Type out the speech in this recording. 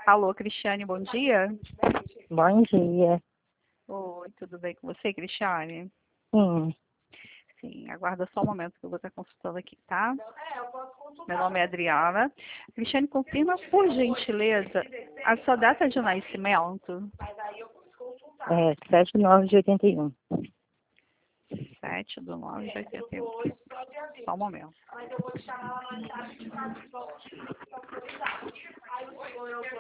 Alô, Cristiane, bom dia. Bom dia. Oi, tudo bem com você, Cristiane? Sim, Sim, aguarda só um momento que eu vou estar consultando aqui, tá? Meu nome é Adriana. Cristiane, confirma por gentileza a sua data de nascimento. 7/9/81. 7/9/81. Só um momento.